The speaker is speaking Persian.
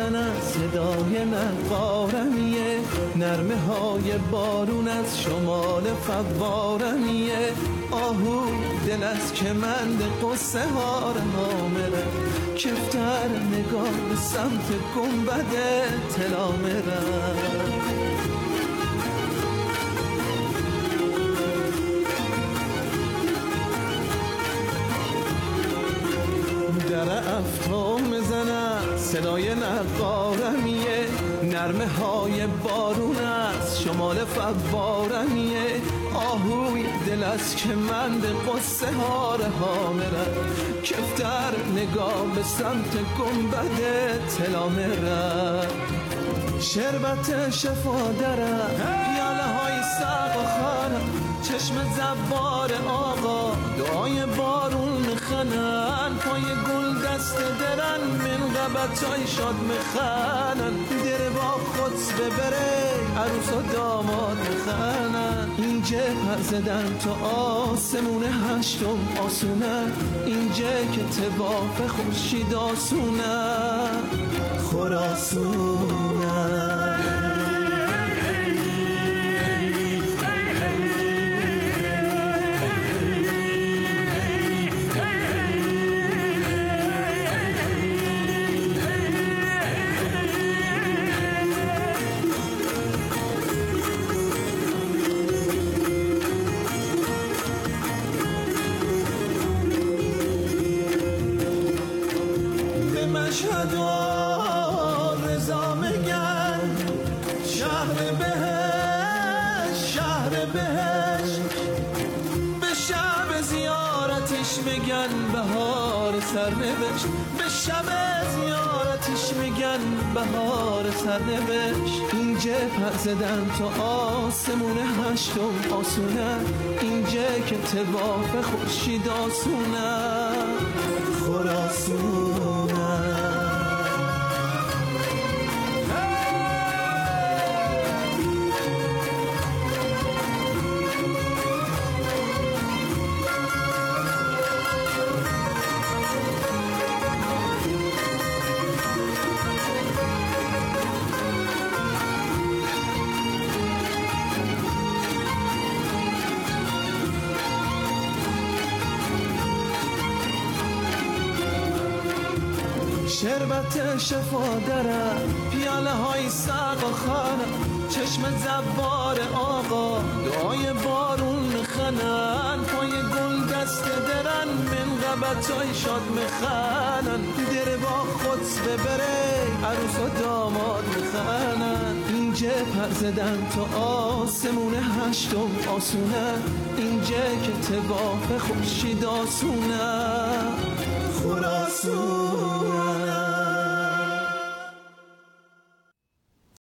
میزنن صدای نقارمیه، نرمه های بارون از شمال فوارمیه. آهو دل از کمند قصه ها رها میره، کفتر نگاه به سمت گنبد طلا میره. در افتو میزنن صدای نقارمیه، نرمه های بارون از شمال فوارمیه. آهوی دل از کمند قصه ها رها میره، کفتر نگاه به سمت گنبد طلا میره. شربت شفا داره پیاله های سق و خانه، چشم زبار آقا دعای بارون میخنن. پای گل دست درن من قبطای شاد میخنن، در با خودس ببره عروس و داماد میخنن. اینجا پر زدن تا آسمون هشتم آسونه، اینجا که تباف خورشید آسونه خراسونه. مشهد و رضا میگن شهر بهشت، شهر بهشت. به شب زیارتش میگن بهار سرنوشت، به شب زیارتش میگن بهار سرنوشت. اینجا پر زدن تا آسمون هشتم آسونه، اینجا که تباف خورشید آسونه خراسونه. شربت شفا داره پیاله های سق و خانه، چشم زبار آقا دعای بارون میخنن. پای گل دست درن من قبطای شاد میخنن، در با خودس ببره عروس و داماد میخنن. اینجا پر زدن تا آسمون هشتم آسونه، اینجا که تباف خورشید آسونه خراسونه.